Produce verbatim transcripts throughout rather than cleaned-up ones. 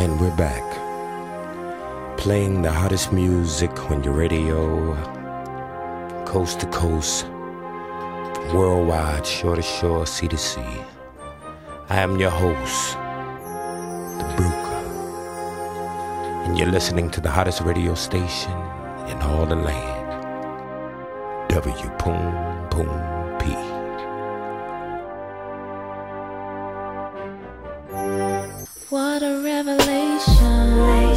And we're back, playing the hottest music on your radio, coast to coast, worldwide, shore to shore, sea to sea. I am your host, The Bruker, and you're listening to the hottest radio station in all the land, W Poom Poom P. What a revelation.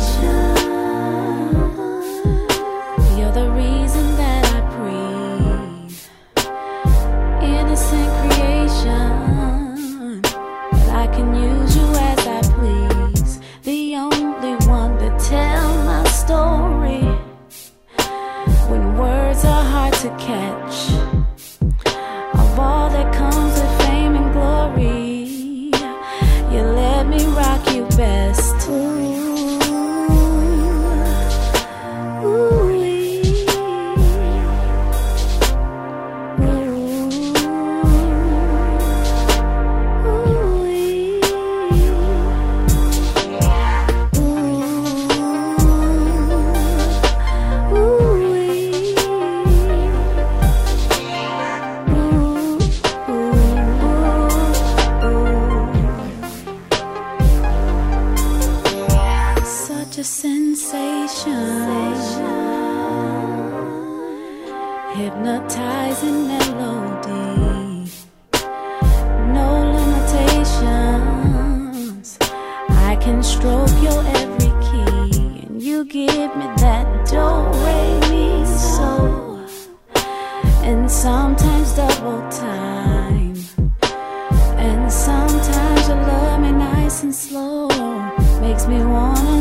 You're the reason that I breathe. Innocent creation, but I can use you as I please. The only one to tell my story when words are hard to catch. Of all that comes with fame and glory, you let me rock you best. Ooh, ooh-wee. Ooh, ooh-wee. Ooh, ooh-wee. Ooh, ooh, ooh. Such a sensation, hypnotizing melody, no limitations. I can stroke your every key, and you give me that do, re, mi, so, and sometimes double time, and sometimes you love me nice and slow, makes me wanna